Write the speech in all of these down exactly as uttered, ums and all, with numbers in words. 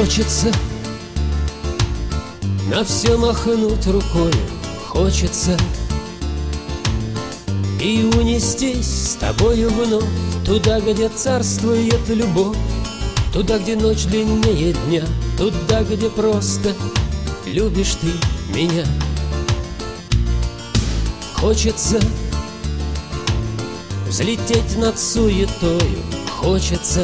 Хочется на все махнуть рукой, хочется и унестись с тобою вновь туда, где царствует любовь, туда, где ночь длиннее дня, туда, где просто любишь ты меня. Хочется взлететь над суетою, хочется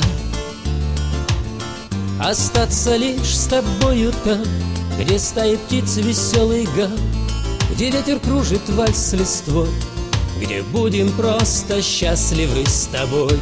остаться лишь с тобою там, где стаи птиц веселый гам, где ветер кружит вальс с листвой, где будем просто счастливы с тобой.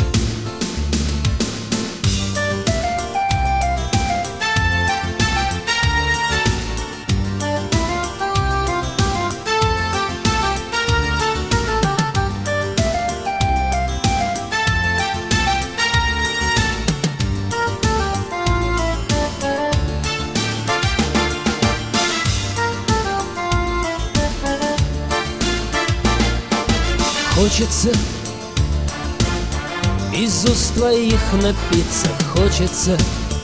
Хочется из уст твоих напиться, хочется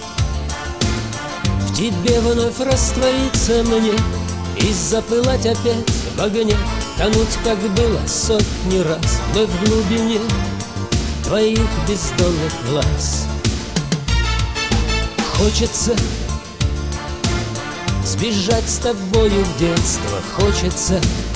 в тебе вновь раствориться мне и запылать опять в огне, тонуть, как было сотни раз, вновь в глубине твоих бездонных глаз. Хочется сбежать с тобою в детство, хочется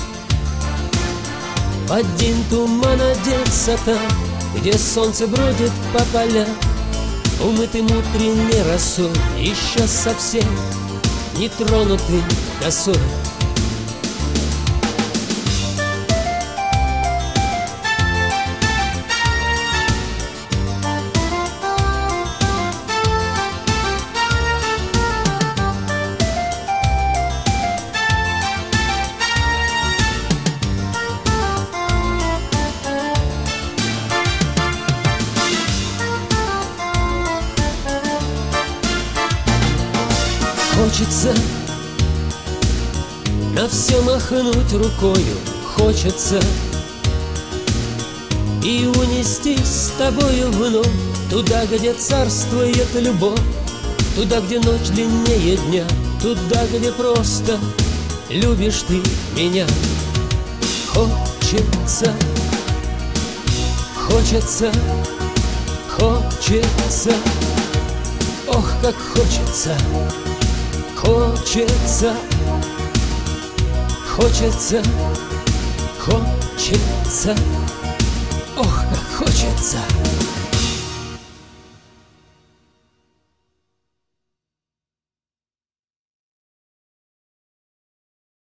в один туман одеться там, где солнце бродит по полям, умытым утренней росой, еще совсем не тронутый косой. Хочется на все махнуть рукою, хочется и унестись с тобою вновь туда, где царствует любовь, туда, где ночь длиннее дня, туда, где просто любишь ты меня. Хочется, хочется, хочется, ох, как хочется. Хочется, хочется, хочется, ох, как хочется.